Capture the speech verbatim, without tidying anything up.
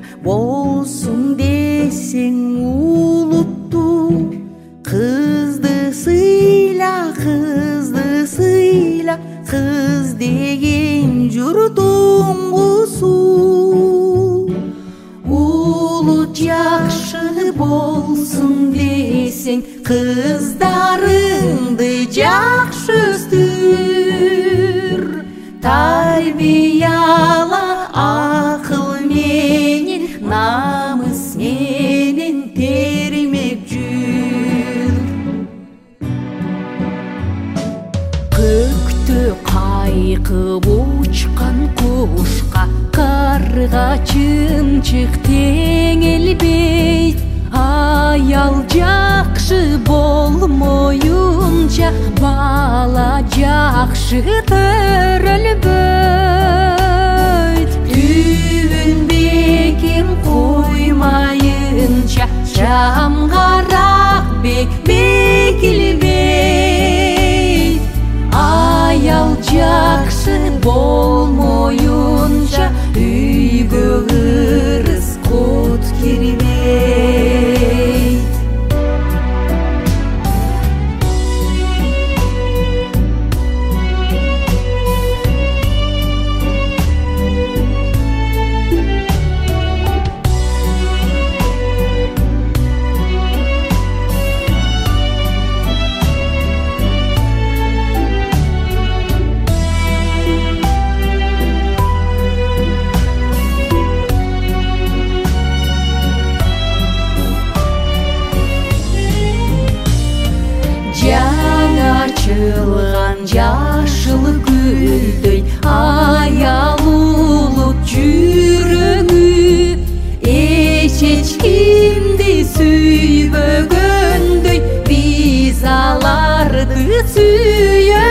болсун десең улуттуу. Кызды сыйла, кызды сыйла, кыз деген журтуң кусу. Улут жакшы болсун десең, кыздарыңды жакшы өстүр. Тарбияла акыл менен, намыс менен термеп жүр. Көктө кайкып учкан кушка, карга чымчык теңелбейт. Аял жакшы болмоюнча, бала жакшы төрөлбөйт. Түбүн бекем коймайынча, шам карак бек бекилбейт. Аял жакшы болмоюнча, үйгө ырыс кут кирбейт. Açılgan yaşıl gülдөй, аял улут жүрөгү. Эч эчкимди сүйбөгөндөй, биз аларды сүйөбүз.